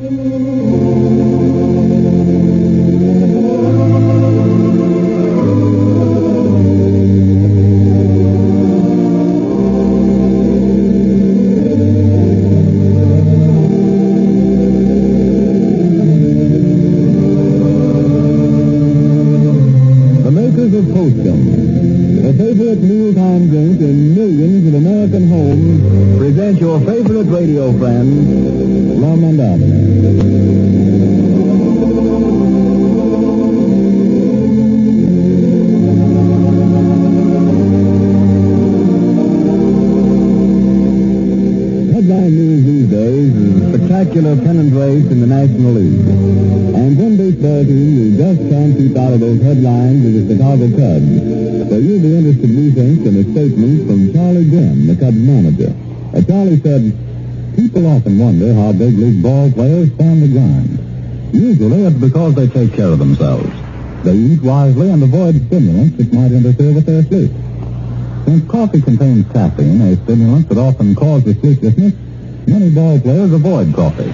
Pennant race in the National League. And one baseball team you just can't keep out of those headlines is the Chicago Cubs. So you'll be interested, we think, in a statement from Charlie Grimm, the Cubs manager. Charlie said, people often wonder how big league ball players stand the grind. Usually it's because they take care of themselves. They eat wisely and avoid stimulants that might interfere with their sleep. Since coffee contains caffeine, a stimulant that often causes sleeplessness, many ball players avoid coffee.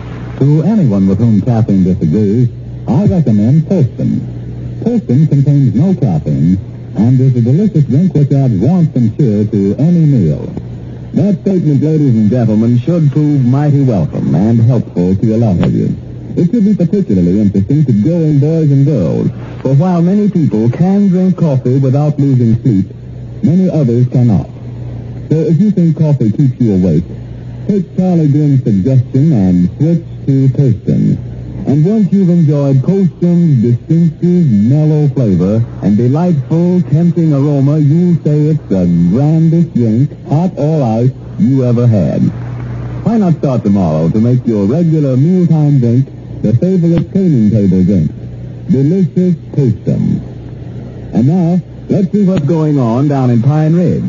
To anyone with whom caffeine disagrees, I recommend Poston. Poston contains no caffeine and is a delicious drink which adds warmth and cheer to any meal. That statement, ladies and gentlemen, should prove mighty welcome and helpful to a lot of you. It should be particularly interesting to growing boys and girls, for while many people can drink coffee without losing sleep, many others cannot. So if you think coffee keeps you awake, take Charlie Grimm's suggestion and switch to Poston. And once you've enjoyed Poston's distinctive, mellow flavor and delightful, tempting aroma, you'll say it's the grandest drink, hot or ice, you ever had. Why not start tomorrow to make your regular mealtime drink the favorite training table drink? Delicious Poston. And now, let's see what's going on down in Pine Ridge.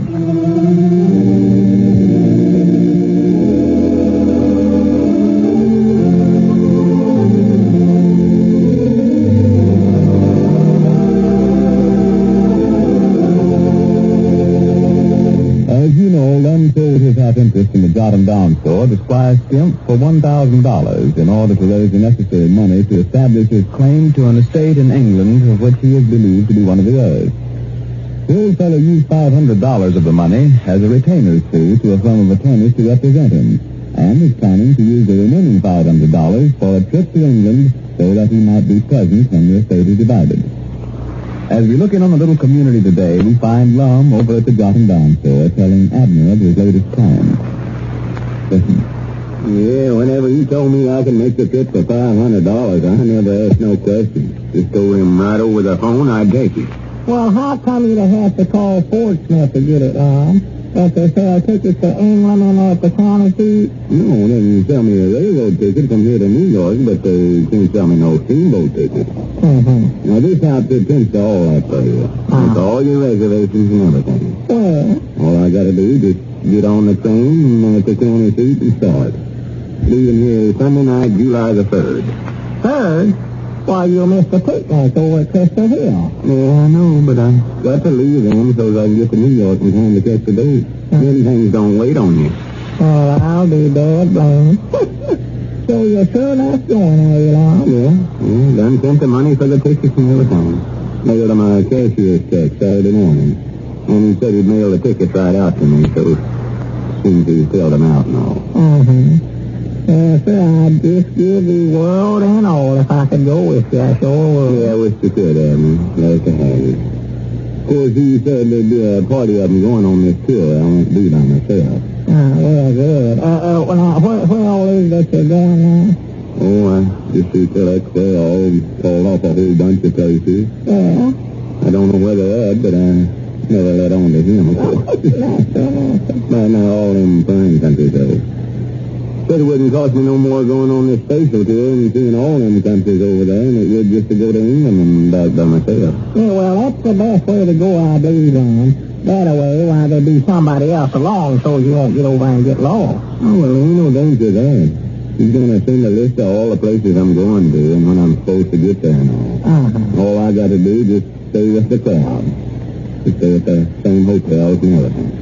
Interest in the Jot 'em Down store to Squire Skimp for $1,000 in order to raise the necessary money to establish his claim to an estate in England of which he is believed to be one of the heirs. The old fellow used $500 of the money as a retainer's fee to a firm of attorneys to represent him, and is planning to use the remaining $500 for a trip to England so that he might be present when the estate is divided. As we look in on the little community today, we find Lum over at the Jot 'em Down store telling Abner of his latest plan. Listen. Yeah, whenever he told me I could make the trip for $500, I never asked no questions. Just told him right over the phone I'd take it. Well, how come you have to call Fort Smith to get it, Lum? Don't they sell tickets to England and at the county seat? No, they can sell me a railroad ticket from here to New York, but they can't sell me no steamboat ticket. Mm-hmm. Now, this outfit tends to all that for you. It's all your reservations and everything. Well? All I gotta do is just get on the train and at the county seat and start. Leaving here Sunday night, July the 3rd. 3rd? Why, you'll miss the picnic over at Crystal Hill. Yeah, I know, but I've got to leave them so I can get to New York in time to catch the boat. Then things don't wait on you. Well, I'll be dead blamed. So you're sure not going, are you, Lum? Yeah, done sent the money for the tickets and everything. Mailed him a cashier's check Saturday morning. And he said he'd mail the tickets right out to me, so as soon as he filled them out and all. Mm-hmm. Yes, sir, I'd just give the world and all if I could go with you. I sure would. Yeah, I wish you could, Abner. Glad to have you. Of course, he said there'd be a party of them going on this tour. I won't do by myself. Well, good. Where all is that you're going now? Oh, I just see select there, all called off a whole bunch of places. Yeah? I don't know where they're at, but I never let on to him. Right now, all in fine countries, though. Said it wouldn't cost me no more going on this spatial tour and seeing all them countries over there, and it would just to go to England and back by myself. Yeah, well, that's the best way to go, I believe, on. That way, why there'll be somebody else along so you won't get over and get lost. Oh, well, ain't no danger there. He's going to send a list of all the places I'm going to and when I'm supposed to get there and all. Uh-huh. All I got to do is just stay with the crowd. To stay at the same hotels and everything.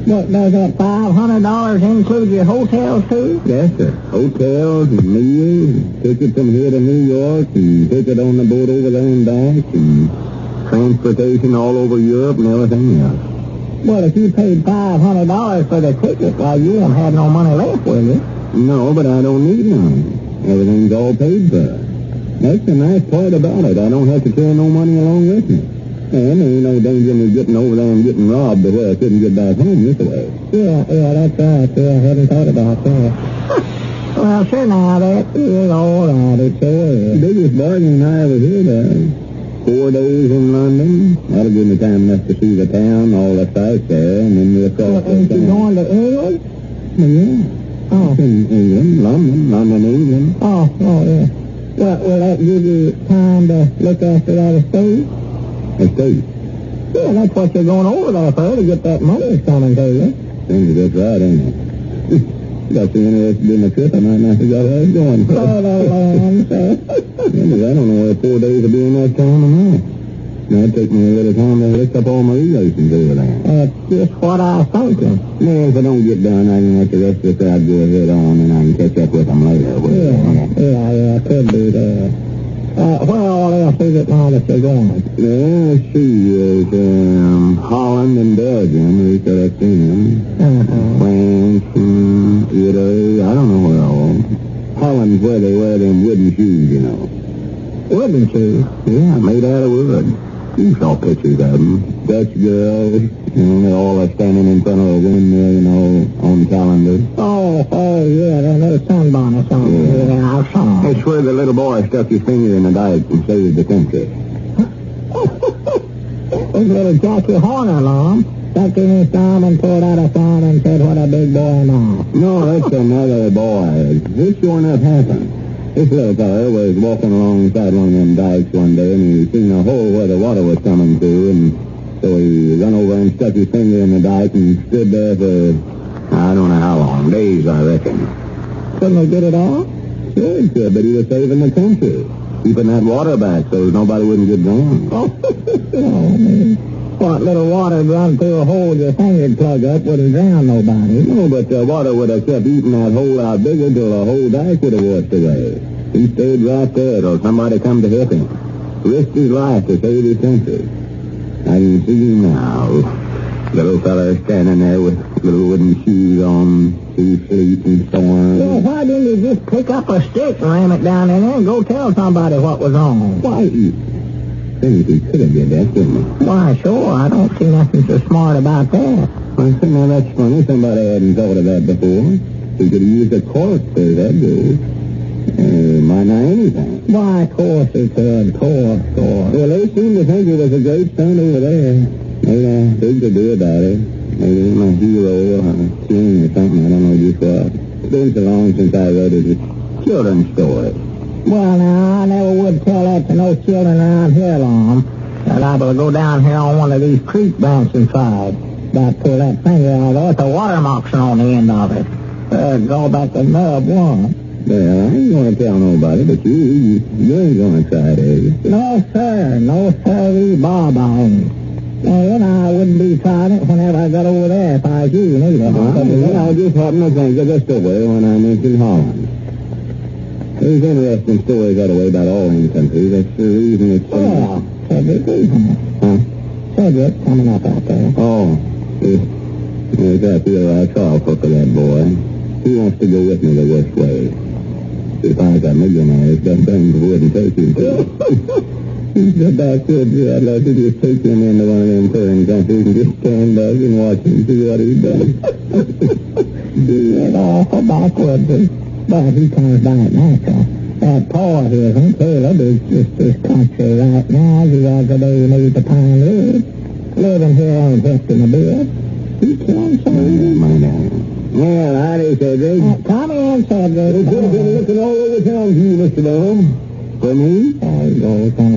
What, does that $500 include your hotels, too? Yes, sir. Hotels and meals, ticket from here to New York, and ticket on the boat over there and back, and transportation all over Europe and everything else. Well, if you paid $500 for the ticket, well, you won't have no money left, will you? No, but I don't need none. Everything's all paid for. That's the nice part about it. I don't have to carry no money along with me. And there ain't no danger in me getting over there and getting robbed to where I couldn't get back home this way. Yeah, that's right. Yeah, I hadn't thought about that. Well, sure, now, that is all right. It sure is. Biggest bargain I ever heard of. 4 days in London. That'll give me time enough to see the town, all the sights there, and then we'll cross the Ain't you going to England? Yeah. Oh. In England, London, England. Oh, yeah. Well, will that give you time to look after that estate? Estate? Yeah, that's what you're going over there for, to get that money that's coming to you. Think that's right, ain't it? Got so interested in the trip, I might not forgot where I was going. Oh, sir. I don't know whether 4 days will be enough time or not. It'll take me a little time to lift up all my relations over there. That's just what I was thinking. Yeah, if I don't get done, I can let the rest of the crowd go ahead on, and I can catch up with them later. Yeah, could do that. Where all else is it now that you're going? Yeah, let's see. There's Holland and Belgium. We could have seen them. France and Italy. I don't know where all. Holland's where they wear them wooden shoes, you know. Wooden shoes? Yeah, made out of wood. You saw pictures of them. Dutch girls, they all are standing in front of a windmill, on calendars. Oh, yeah, they're little sunbonnets on. Yeah, I saw them. That's where the little boy stuck his finger in the dike and saved the country. There's little Jackie Horner, Lom. Stuck in his thumb and pulled out a thumb and said, what a big boy am I. No, that's another boy. This sure enough happened. This little fellow was walking alongside one of them dikes one day, and he seen a hole where the water was coming through, and so he run over and stuck his finger in the dike and stood there for, I don't know how long, days, I reckon. Couldn't he get it off? Sure he could, but he was saving the country, keeping that water back so nobody wouldn't get drowned. Oh, man. What little water run through a hole your finger'd plug up wouldn't drown nobody. No, but the water would have kept eating that hole out bigger till the whole dike would have washed away. He stayed right there till somebody come to help him. Risked his life to save his country. I can see him now. Little fella standing there with little wooden shoes on, his feet and so on. Well, why didn't he just pick up a stick and ram it down in there and go tell somebody what was wrong? Why, he could have did that, couldn't he? Why, sure. I don't see nothing so smart about that. Well, now that's funny. Somebody hadn't thought of that before. He could have used a cork for that goes. Might not anything. Why, of course he could. Course. Well, they seem to think it was a great stunt over there. Maybe I think to do about it. Maybe it was my hero or a king or something. I don't know just what. It's been so long since I read it. Children's story. Well, now, I never would tell that to no children around here, Lom. They're liable to go down here on one of these creek banks inside. About pull that finger out of it with a water moccasin on the end of it. Go back to nub one. Well, I ain't going to tell nobody, but you ain't going to try it, are you? No, sir. No, sir. Bob, I ain't. And I wouldn't be trying it whenever I got over there if I was you, neither. I just happened to think of the story when I mentioned Holland. There's interesting stories that way about all in countries. That's the reason it's... Yeah, Cedric, isn't it? Huh? Cedric, coming up out there. Oh, there's that little trial cook of that boy. He wants to go with me the West way. If I got millionaires, that thing wouldn't take him to. He's the backwoods. I'd like to just take him into one of them foreign countries and just stand back and watch him see what he does. He's awful backwoods. But he comes by it natural. That Paul here isn't Caleb. It's just this country right now. You got to do need to pine live. Living here ain't just in a bit. He can't say. Well, howdy, Cedric. Come in, Cedric. It's been looking all over town for you, Mr. Bone. For me? There you go. Got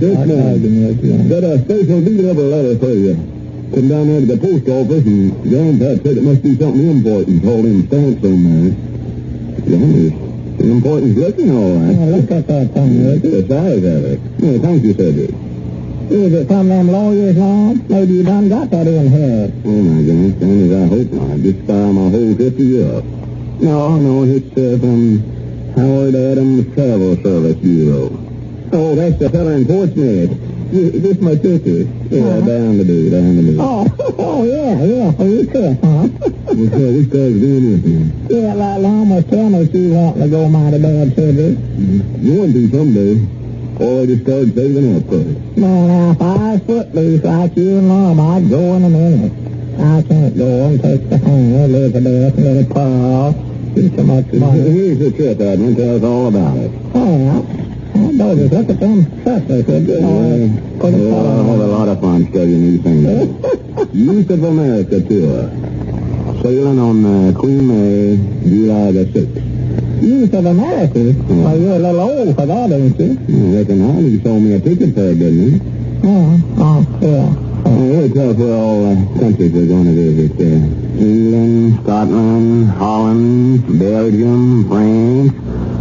a special deed of a letter for you. Come down there to the post office, and Grandpa said it must be something important. Told him stamps on there. Yeah, it's important looking, all right. Yeah, look at that thing, Rick. The size of it. Yeah, thank you, Cedric. Is it from them lawyers, Lord? Maybe you done got that in here. Oh, my goodness, Johnny, I hope not. Just file my whole trip to Europe. No, it's from Howard Adams Travel Service Bureau. Oh, that's the fella in Portsmouth. This my ticket. Yeah, down to do. Oh, yeah. Oh, you could, huh? Which guy's doing this, man? Yeah, like Lama tell me she wanting to go mighty bad surgery. You want to someday. Or I just started saving up for it. No, now, if I was footloose like you and Lama, I'd go in a minute. I can't go and take the hanger, live a day, let it pour, do so much money. Here's the trip, Edmund. Tell us all about it. Oh, yeah. I know this. Look at them settlers. A lot of fun studying these things. Youth of America tour. Sailing on Queen Mary, July the 6th. Youth of America? Well, you're a little old for that, ain't you? I reckon not. You sold me a ticket for it, didn't you? Yeah. Here, tell us where all countries we're going to visit. England, Scotland, Holland, Belgium, France,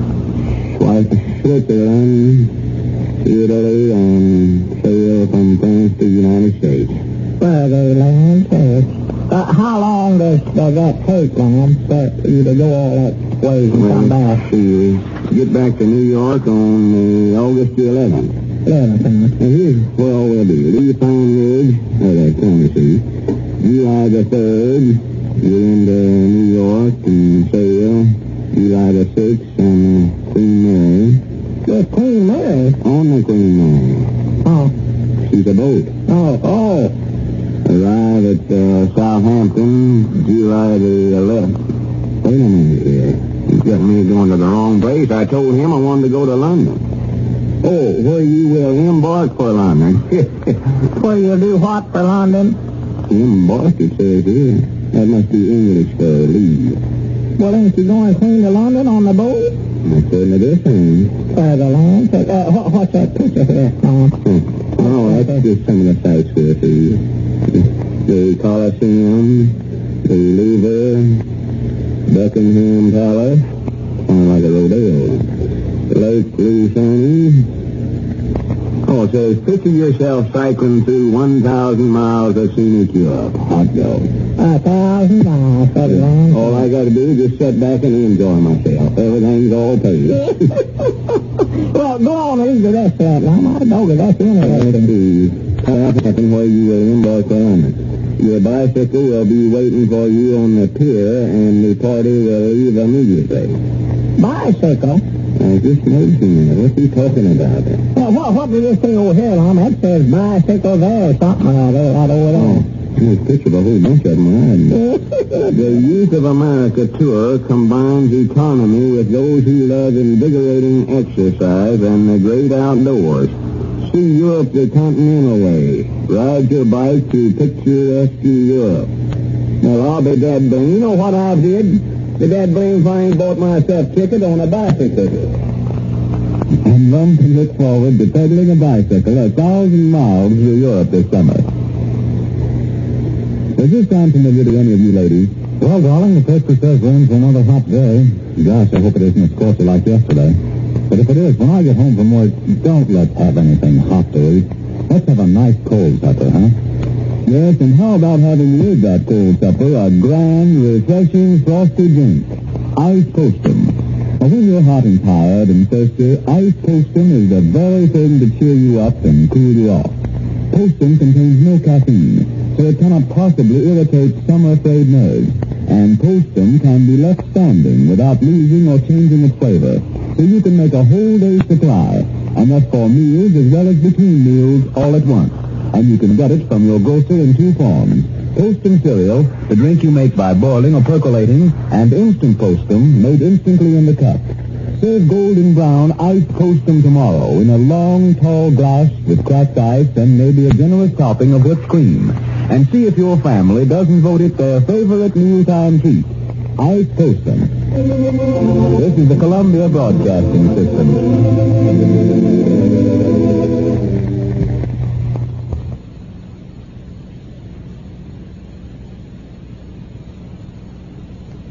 Switzerland, Italy, and sail from France to the United States. Where they land first. How long does that take, Lamb, for you to go all that way and come back? Get back to New York on August the 11th. And here's what all we'll do. Leave Pine Ridge, Tennessee. July the 3rd, get into New York and sail. July the 6th on Queen Mary. The Queen Mary? On the Queen Mary. Oh. She's a boat. Oh. Arrive at Southampton, July the 11th. Wait a minute here. He's got me going to the wrong place. I told him I wanted to go to London. Oh, where you will embark for London. Where you do what for London? Embark, it says here. That must be English for leave. Well, ain't you going clean to London on the boat? I certainly do, thing. Where the land? What's that picture here, Tom? Oh, that's just some of the sights we'll see. The Colosseum, the Louvre, Buckingham Palace, kind of like a rodeo. Lake Lucerne. Oh, it says, picture yourself cycling through 1,000 miles of scenic Europe. Hot dog. 1,000 miles, Ferdinand. All I got to do is just sit back and enjoy myself. Everything's all paid. Well, go on and read the rest of that, Lama. I know that's interesting. Happen where you will embark for London. Your bicycle will be waiting for you on the pier, and the party will leave immediately. Bicycle? I just noticing that. What's he talking about? Well, what did this thing over here, Lama? That says bicycle there or something right over there. There's a picture of a whole bunch of them riding. The Youth of America tour combines economy with those who love invigorating exercise and the great outdoors. See Europe the continental way. Ride your bike to picturesque Europe. Well, I'll be dead brain. You know what I did? The dead brain fine bought myself a ticket on a bicycle. And one can look forward to pedaling a bicycle 1,000 miles through Europe this summer. Does this sound familiar to any of you ladies? Well, darling, the paper says we're in for another hot day. Gosh, I hope it isn't as scorchy like yesterday. But if it is, when I get home from work, don't let's have anything hot to eat. Let's have a nice cold supper, huh? Yes, and how about having with that cold supper a grand, refreshing, frosty drink? Ice Postum. Well, when you're hot and tired and thirsty, Ice Postum is the very thing to cheer you up and cool you off. Postum contains no caffeine, so it cannot possibly irritate summer frayed nerves. And Postum can be left standing without losing or changing its flavor. So you can make a whole day's supply, enough for meals as well as between meals all at once. And you can get it from your grocer in two forms. Postum cereal, the drink you make by boiling or percolating, and Instant Postum, made instantly in the cup. Serve golden brown iced Postum tomorrow in a long, tall glass with cracked ice and maybe a generous topping of whipped cream. And see if your family doesn't vote it their favorite mealtime treat. Ice Postum. This is the Columbia Broadcasting System.